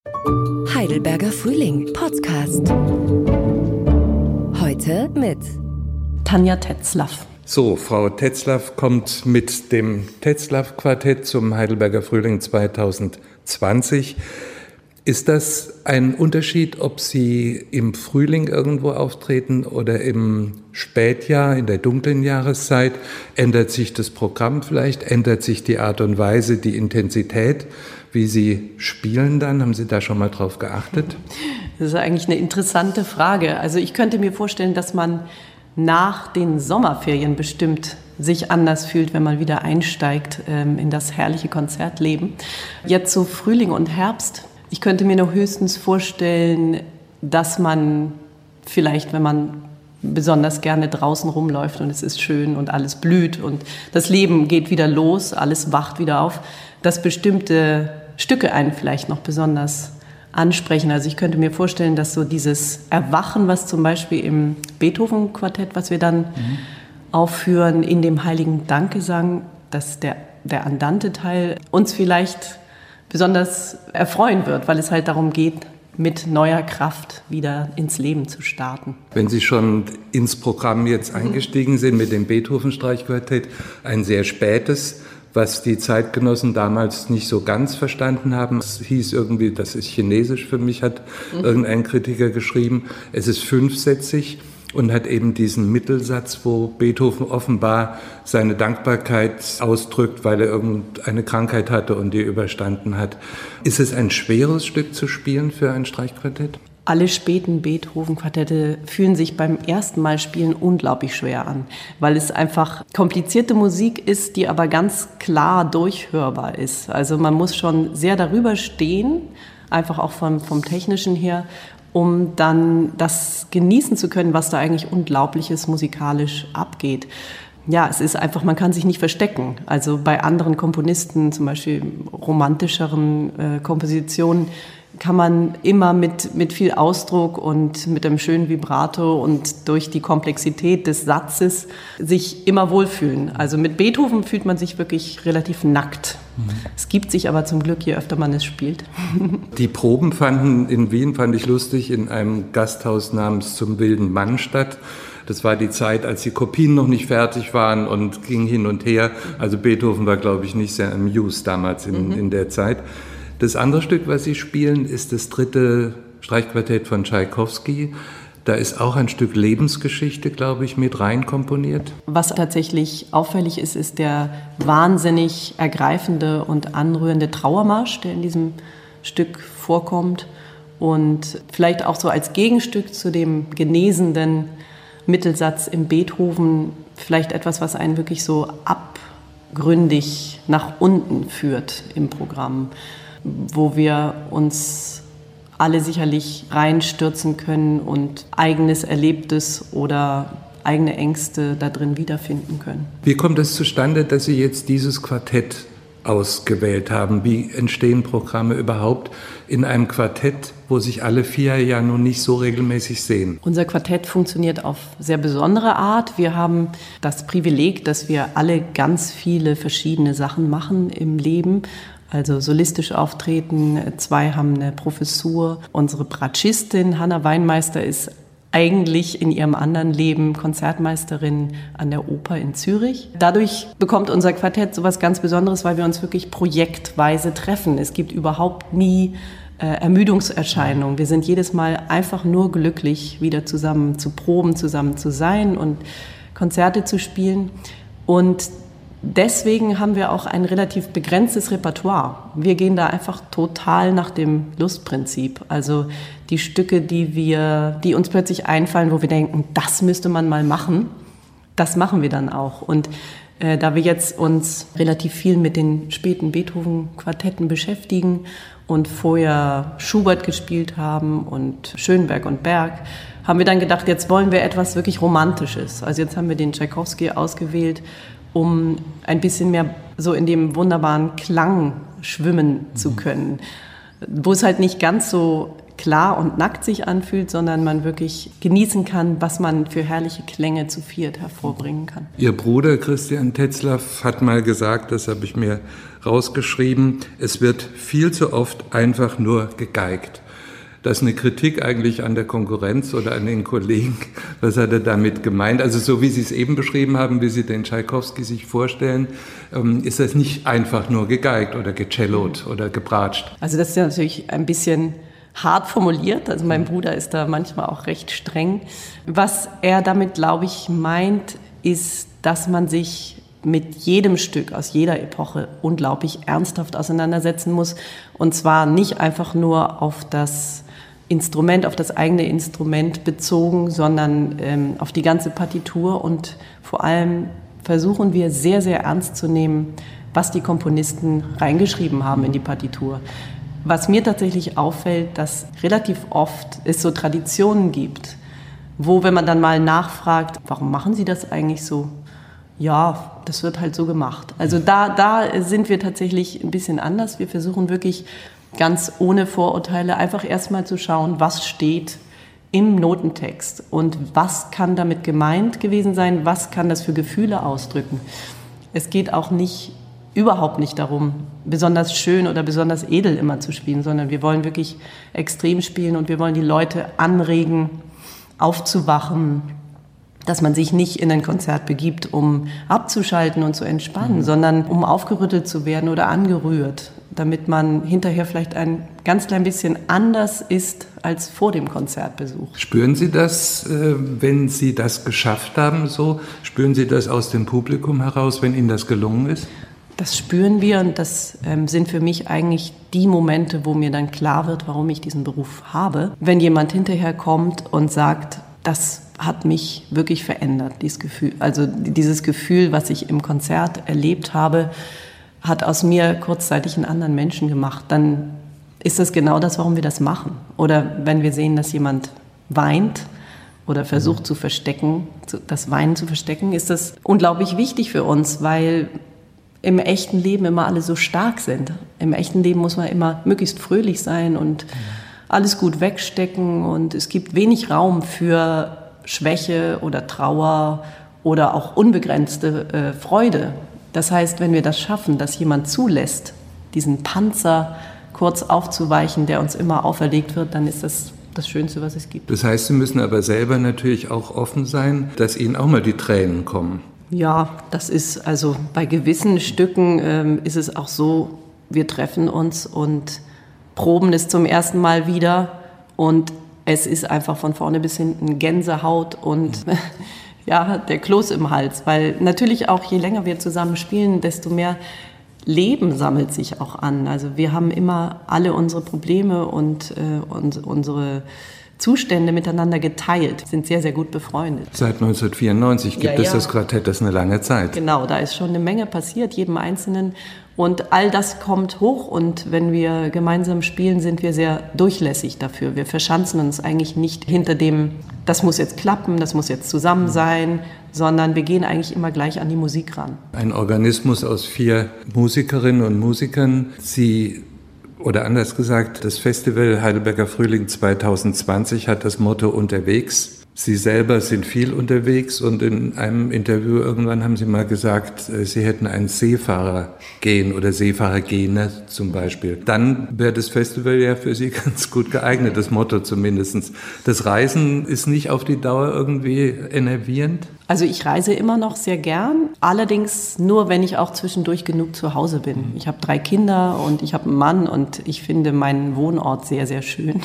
Heidelberger Frühling Podcast. Heute mit Tanja Tetzlaff. So, Frau Tetzlaff kommt mit dem Tetzlaff-Quartett zum Heidelberger Frühling 2020. Ist das ein Unterschied, ob Sie im Frühling irgendwo auftreten oder im Spätjahr, in der dunklen Jahreszeit? Ändert sich das Programm vielleicht? Ändert sich die Art und Weise, die Intensität, wie Sie spielen dann? Haben Sie da schon mal drauf geachtet? Das ist eigentlich eine interessante Frage. Also ich könnte mir vorstellen, dass man nach den Sommerferien bestimmt sich anders fühlt, wenn man wieder einsteigt in das herrliche Konzertleben. Jetzt so Frühling und Herbst. Ich könnte mir noch höchstens vorstellen, dass man vielleicht, wenn man besonders gerne draußen rumläuft und es ist schön und alles blüht und das Leben geht wieder los, alles wacht wieder auf, dass bestimmte Stücke einen vielleicht noch besonders ansprechen. Also ich könnte mir vorstellen, dass so dieses Erwachen, was zum Beispiel im Beethoven-Quartett, was wir dann aufführen, in dem Heiligen Dankgesang, dass der Andante-Teil uns vielleicht besonders erfreuen wird, weil es halt darum geht, mit neuer Kraft wieder ins Leben zu starten. Wenn Sie schon ins Programm jetzt eingestiegen sind mit dem Beethoven-Streichquartett, ein sehr spätes, was die Zeitgenossen damals nicht so ganz verstanden haben. Es hieß irgendwie, das ist Chinesisch für mich, hat irgendein Kritiker geschrieben. Es ist fünfsätzig und hat eben diesen Mittelsatz, wo Beethoven offenbar seine Dankbarkeit ausdrückt, weil er irgendeine Krankheit hatte und die überstanden hat. Ist es ein schweres Stück zu spielen für ein Streichquartett? Alle späten Beethoven-Quartette fühlen sich beim ersten Mal spielen unglaublich schwer an, weil es einfach komplizierte Musik ist, die aber ganz klar durchhörbar ist. Also man muss schon sehr darüber stehen, einfach auch vom Technischen her, um dann das genießen zu können, was da eigentlich Unglaubliches musikalisch abgeht. Ja, es ist einfach, man kann sich nicht verstecken. Also bei anderen Komponisten, zum Beispiel romantischeren Kompositionen, kann man immer mit viel Ausdruck und mit einem schönen Vibrato und durch die Komplexität des Satzes sich immer wohlfühlen. Also mit Beethoven fühlt man sich wirklich relativ nackt. Es gibt sich aber zum Glück, je öfter man es spielt. Die Proben fanden in Wien, fand ich lustig, in einem Gasthaus namens Zum wilden Mann statt. Das war die Zeit, als die Kopien noch nicht fertig waren und ging hin und her. Also Beethoven war, glaube ich, nicht sehr amused damals in der Zeit. Das andere Stück, was Sie spielen, ist das 3. Streichquartett von Tschaikowski. Da ist auch ein Stück Lebensgeschichte, glaube ich, mit rein komponiert. Was tatsächlich auffällig ist, ist der wahnsinnig ergreifende und anrührende Trauermarsch, der in diesem Stück vorkommt. Und vielleicht auch so als Gegenstück zu dem genesenden Mittelsatz im Beethoven, vielleicht etwas, was einen wirklich so abgründig nach unten führt im Programm, wo wir uns alle sicherlich reinstürzen können und eigenes Erlebtes oder eigene Ängste da drin wiederfinden können. Wie kommt es zustande, dass Sie jetzt dieses Quartett ausgewählt haben? Wie entstehen Programme überhaupt in einem Quartett, wo sich alle 4 ja nun nicht so regelmäßig sehen? Unser Quartett funktioniert auf sehr besondere Art. Wir haben das Privileg, dass wir alle ganz viele verschiedene Sachen machen im Leben. Also solistisch auftreten, 2 haben eine Professur. Unsere Bratschistin Hanna Weinmeister ist eigentlich in ihrem anderen Leben Konzertmeisterin an der Oper in Zürich. Dadurch bekommt unser Quartett so was ganz Besonderes, weil wir uns wirklich projektweise treffen. Es gibt überhaupt nie Ermüdungserscheinungen. Wir sind jedes Mal einfach nur glücklich, wieder zusammen zu proben, zusammen zu sein und Konzerte zu spielen. Und deswegen haben wir auch ein relativ begrenztes Repertoire. Wir gehen da einfach total nach dem Lustprinzip. Also die Stücke, die uns plötzlich einfallen, wo wir denken, das müsste man mal machen, das machen wir dann auch. Und da wir jetzt uns relativ viel mit den späten Beethoven-Quartetten beschäftigen und vorher Schubert gespielt haben und Schönberg und Berg, haben wir dann gedacht, jetzt wollen wir etwas wirklich Romantisches. Also jetzt haben wir den Tschaikowski ausgewählt, um ein bisschen mehr so in dem wunderbaren Klang schwimmen zu können, wo es halt nicht ganz so klar und nackt sich anfühlt, sondern man wirklich genießen kann, was man für herrliche Klänge zu viert hervorbringen kann. Ihr Bruder Christian Tetzlaff hat mal gesagt, das habe ich mir rausgeschrieben, es wird viel zu oft einfach nur gegeigt. Das ist eine Kritik eigentlich an der Konkurrenz oder an den Kollegen. Was hat er damit gemeint? Also so wie Sie es eben beschrieben haben, wie Sie den Tschaikowski sich vorstellen, ist das nicht einfach nur gegeigt oder gecellot oder gebratscht. Also das ist ja natürlich ein bisschen hart formuliert. Also mein Bruder ist da manchmal auch recht streng. Was er damit, glaube ich, meint, ist, dass man sich mit jedem Stück aus jeder Epoche unglaublich ernsthaft auseinandersetzen muss. Und zwar nicht einfach nur auf das Instrument, auf das eigene Instrument bezogen, sondern auf die ganze Partitur. Und vor allem versuchen wir sehr, sehr ernst zu nehmen, was die Komponisten reingeschrieben haben in die Partitur. Was mir tatsächlich auffällt, dass relativ oft es so Traditionen gibt, wo, wenn man dann mal nachfragt, warum machen Sie das eigentlich so? Ja, das wird halt so gemacht. Also da sind wir tatsächlich ein bisschen anders. Wir versuchen wirklich ganz ohne Vorurteile einfach erstmal zu schauen, was steht im Notentext und was kann damit gemeint gewesen sein, was kann das für Gefühle ausdrücken. Es geht auch überhaupt nicht darum, besonders schön oder besonders edel immer zu spielen, sondern wir wollen wirklich extrem spielen und wir wollen die Leute anregen, aufzuwachen, dass man sich nicht in ein Konzert begibt, um abzuschalten und zu entspannen, sondern um aufgerüttelt zu werden oder angerührt, damit man hinterher vielleicht ein ganz klein bisschen anders ist als vor dem Konzertbesuch. Spüren Sie das, wenn Sie das geschafft haben, so? Spüren Sie das aus dem Publikum heraus, wenn Ihnen das gelungen ist? Das spüren wir und das sind für mich eigentlich die Momente, wo mir dann klar wird, warum ich diesen Beruf habe. Wenn jemand hinterher kommt und sagt, das hat mich wirklich verändert, dieses Gefühl. Also dieses Gefühl, was ich im Konzert erlebt habe, hat aus mir kurzzeitig einen anderen Menschen gemacht. Dann ist das genau das, warum wir das machen. Oder wenn wir sehen, dass jemand weint oder versucht zu verstecken, das Weinen zu verstecken, ist das unglaublich wichtig für uns, weil im echten Leben immer alle so stark sind. Im echten Leben muss man immer möglichst fröhlich sein und alles gut wegstecken und es gibt wenig Raum für Schwäche oder Trauer oder auch unbegrenzte Freude. Das heißt, wenn wir das schaffen, dass jemand zulässt, diesen Panzer kurz aufzuweichen, der uns immer auferlegt wird, dann ist das das Schönste, was es gibt. Das heißt, Sie müssen aber selber natürlich auch offen sein, dass Ihnen auch mal die Tränen kommen. Ja, das ist also bei gewissen Stücken ist es auch so, wir treffen uns und proben es zum ersten Mal wieder und es ist einfach von vorne bis hinten Gänsehaut und ja, der Kloß im Hals, weil natürlich auch je länger wir zusammen spielen, desto mehr Leben sammelt sich auch an. Also wir haben immer alle unsere Probleme und unsere Zustände miteinander geteilt, sind sehr, sehr gut befreundet. Seit 1994 gibt es das Quartett, das ist eine lange Zeit. Genau, da ist schon eine Menge passiert, jedem Einzelnen. Und all das kommt hoch und wenn wir gemeinsam spielen, sind wir sehr durchlässig dafür. Wir verschanzen uns eigentlich nicht hinter dem, das muss jetzt klappen, das muss jetzt zusammen sein, sondern wir gehen eigentlich immer gleich an die Musik ran. Ein Organismus aus 4 Musikerinnen und Musikern. Sie, oder anders gesagt, das Festival Heidelberger Frühling 2020 hat das Motto unterwegs. Sie selber sind viel unterwegs und in einem Interview irgendwann haben Sie mal gesagt, Sie hätten ein Seefahrergen oder Seefahrergene zum Beispiel. Dann wäre das Festival ja für Sie ganz gut geeignet, das Motto zumindest. Das Reisen ist nicht auf die Dauer irgendwie enervierend? Also ich reise immer noch sehr gern, allerdings nur, wenn ich auch zwischendurch genug zu Hause bin. Ich habe 3 Kinder und ich habe einen Mann und ich finde meinen Wohnort sehr, sehr schön.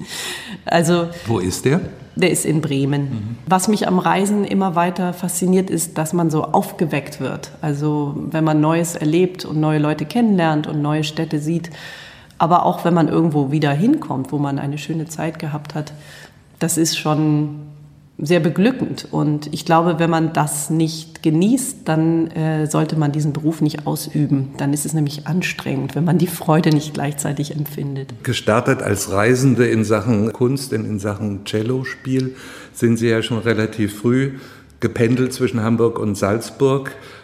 Also, wo ist der? Der ist in Bremen. Was mich am Reisen immer weiter fasziniert, ist, dass man so aufgeweckt wird. Also wenn man Neues erlebt und neue Leute kennenlernt und neue Städte sieht, aber auch wenn man irgendwo wieder hinkommt, wo man eine schöne Zeit gehabt hat, das ist schon sehr beglückend. Und ich glaube, wenn man das nicht genießt, dann sollte man diesen Beruf nicht ausüben. Dann ist es nämlich anstrengend, wenn man die Freude nicht gleichzeitig empfindet. Gestartet als Reisende in Sachen Kunst und in Sachen Cellospiel sind Sie ja schon relativ früh gependelt zwischen Hamburg und Salzburg.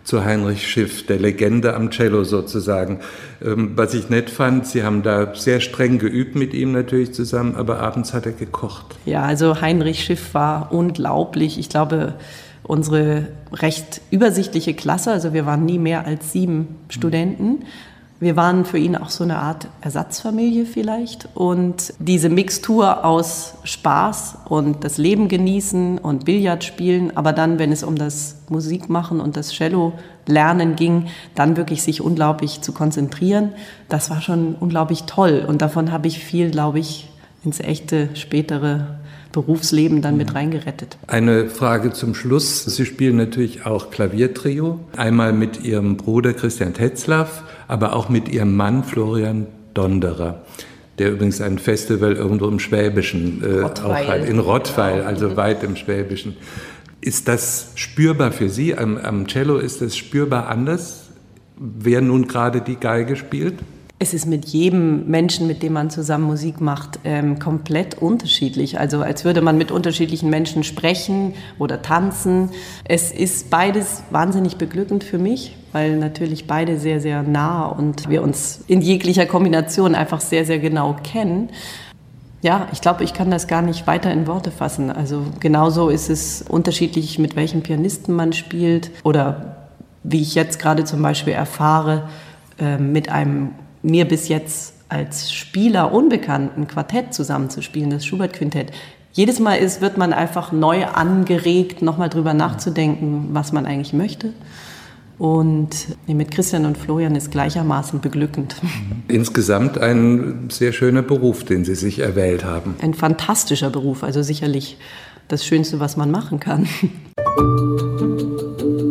zu Heinrich Schiff, der Legende am Cello sozusagen. Was ich nett fand, Sie haben da sehr streng geübt mit ihm natürlich zusammen, aber abends hat er gekocht. Ja, also Heinrich Schiff war unglaublich. Ich glaube, unsere recht übersichtliche Klasse, also wir waren nie mehr als 7 Studenten. Wir waren für ihn auch so eine Art Ersatzfamilie vielleicht. Und diese Mixtur aus Spaß und das Leben genießen und Billard spielen, aber dann, wenn es um das Musikmachen und das Cello lernen ging, dann wirklich sich unglaublich zu konzentrieren, das war schon unglaublich toll. Und davon habe ich viel, glaube ich, ins echte spätere Berufsleben dann mit reingerettet. Eine Frage zum Schluss. Sie spielen natürlich auch Klaviertrio. Einmal mit Ihrem Bruder Christian Tetzlaff, aber auch mit Ihrem Mann Florian Donderer, der übrigens ein Festival irgendwo im Schwäbischen auch hat. In Rottweil, also weit im Schwäbischen. Ist das spürbar für Sie? Am Cello ist das spürbar anders, wer nun gerade die Geige spielt? Es ist mit jedem Menschen, mit dem man zusammen Musik macht, komplett unterschiedlich. Also als würde man mit unterschiedlichen Menschen sprechen oder tanzen. Es ist beides wahnsinnig beglückend für mich, weil natürlich beide sehr, sehr nah und wir uns in jeglicher Kombination einfach sehr, sehr genau kennen. Ja, ich glaube, ich kann das gar nicht weiter in Worte fassen. Also genauso ist es unterschiedlich, mit welchen Pianisten man spielt oder wie ich jetzt gerade zum Beispiel erfahre, mit einem mir bis jetzt als Spieler unbekannten Quartett zusammenzuspielen, das Schubert-Quintett. Jedes Mal wird man einfach neu angeregt, nochmal drüber nachzudenken, was man eigentlich möchte. Und mit Christian und Florian ist gleichermaßen beglückend. Insgesamt ein sehr schöner Beruf, den Sie sich erwählt haben. Ein fantastischer Beruf, also sicherlich das Schönste, was man machen kann.